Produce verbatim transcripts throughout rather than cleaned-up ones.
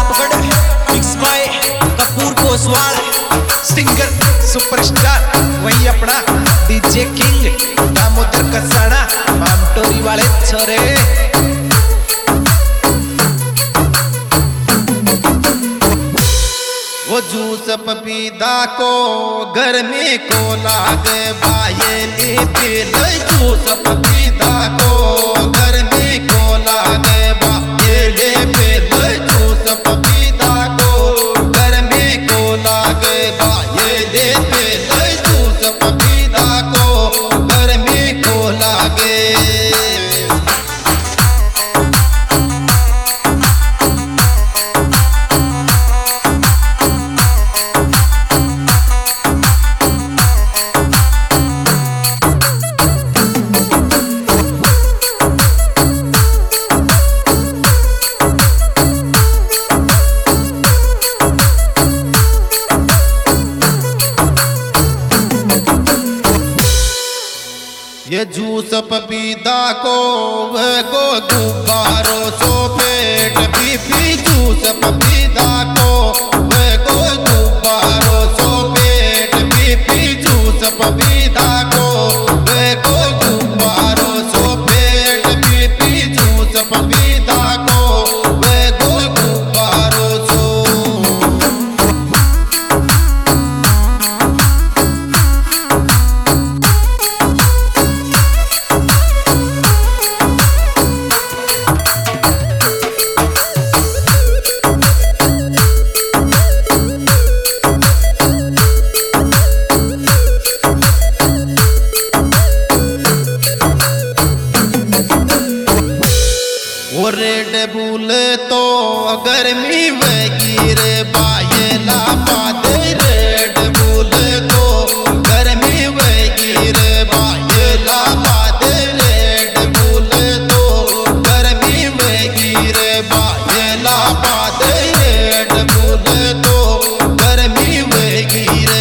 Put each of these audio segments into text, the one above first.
पकड़ mix by Kapoor Koswal singer superstar वही अपना डीजे किंग दामोदर कसाना मामटोरी वाले छोरे। वो जूस पपीता को गर्मी को लागे बाये पील जूस पपीता को गर्मी को लागे बाये पील जूस पपीता को गर्मी को लागे बाये पील जूस पपीता को गर्मी को लागे। ये जूस पपीता को वह को गुब्बारों सो पेट पी पी जूस पपीता को वह को गुब्बारों सो पेट पी पी जूस पपीता को वह को गुब्बारों सो पेट पी पी जूस पपीता को वह को गुब्बारों सो। रेड बुल तो गर्मी में गिरे बायला पाते रेड बुल तो गर्मी में गिरे बायला पाते रेड बुल तो गर्मी में गिरे बायला पाते रेड बुल तो गर्मी में गिरे।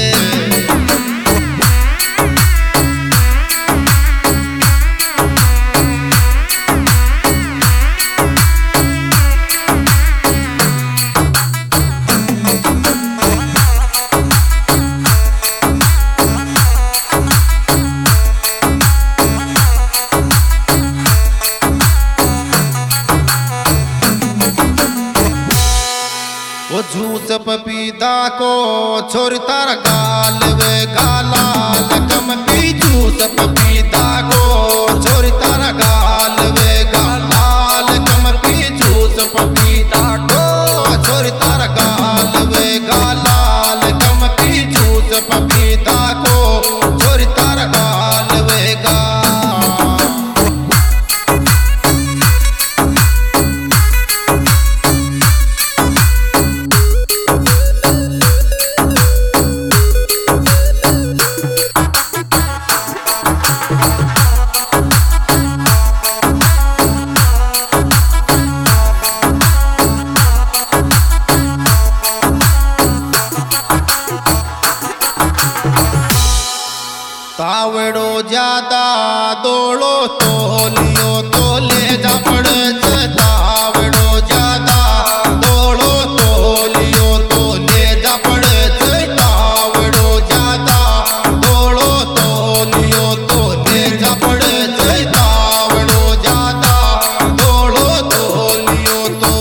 वो जूस पपीता को छोरता गाल वे गालाल कम पी जूस पपीता को छोरता गाल वे गालाल कम पी जूस पपीता को छोरता गाल वे गालाल कम पी जूस पपीता को छोरता गाल वे गा। तावड़ो ज्यादा दौड़ो तो लियो तो ले जा पड़ तावड़ो ज्यादा दौड़ो तो लियो तो ले जा पड़ तावड़ो ज्यादा दौड़ो तो लियो तो ले जा पड़ तावड़ो ज्यादा दौड़ो तो लियो तो।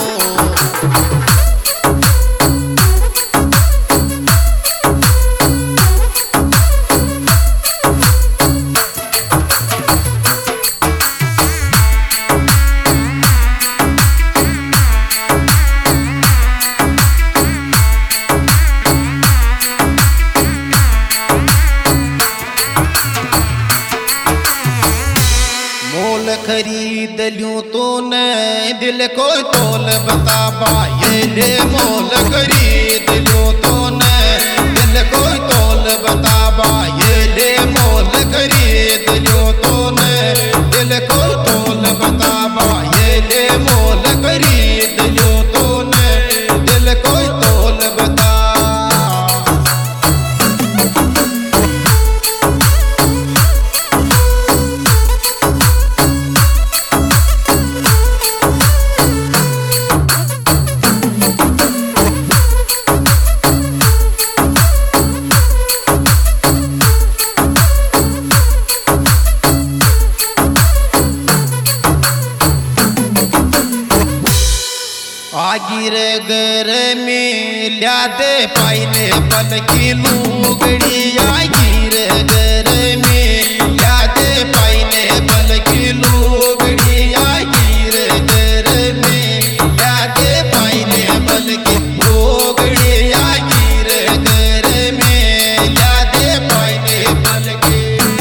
खरीद लूं तूने दिल को तोल बता पाए ले मोल खरीद लूं तूने दिल को तोल बता पाए ले मोल खरीद लूं तूने दिल को तोल बता पाए ले मोल खरीद लूं तूने दिल को तोल बता। रे घर में ल्या दे पाइने पल की लुगड़ी आगी रे घर में ल्या दे पाइने पल की लुगड़ी आगी रे घर में ल्या दे पाइने पल की लुगड़ी आगी रे घर में ल्या दे पाइने पल की।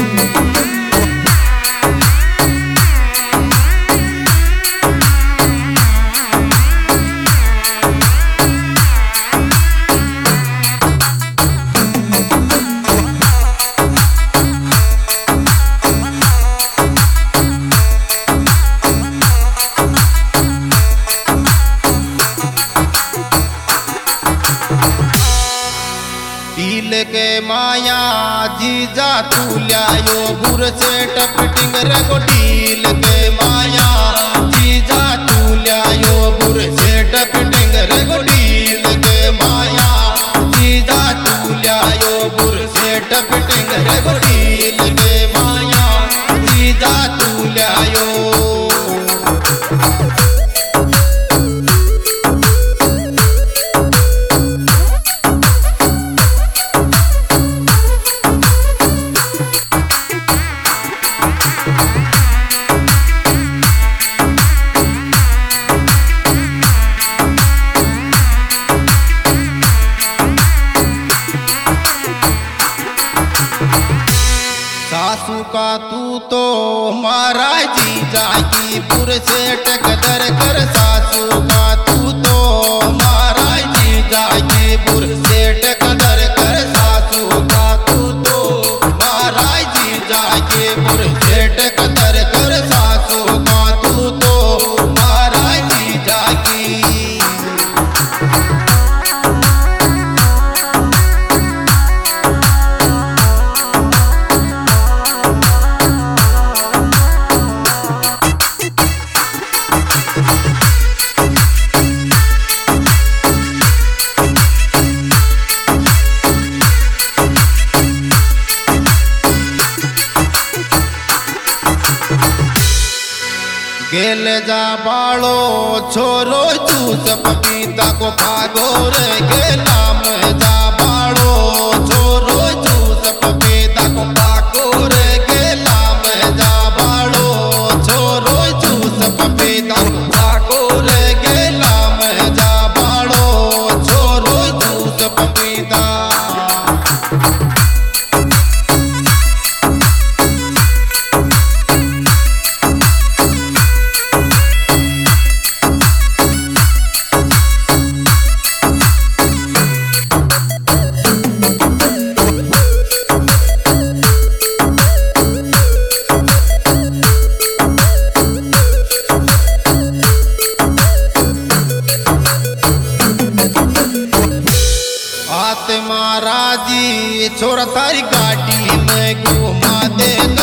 दिल के माया जीजा तू ल्यायो बुर से टपटिंग रे गो दिल के माया जीजा तू ल्यायो बुर से टपटिंग रे गो दिल के माया जीजा तू ल्यायो बुर से टपटिंग रे गो दिल के माया जीजा तू ल्यायो। सासू का तू तो मारा जीजा की पुर से टकदर कर सासू का तू तो मारा जीजा की पुर से टकदर कर सासू का तू तो मारा जीजा की पुर से टकदर कर सासू का तू तो मारा जीजा की। गेल जा बाड़ो छोरो चूस पपीता को खागो रे गेला में जा बाड़ो छोरो चूस पपीता को खागो रे गेला में जा बाड़ो छोरो चूस पपीता को खागो रे गेला में जा बाड़ो छोरो चूस पपीता। आत्मा राजी छोरा तारी गाड़ी में घुमा दे।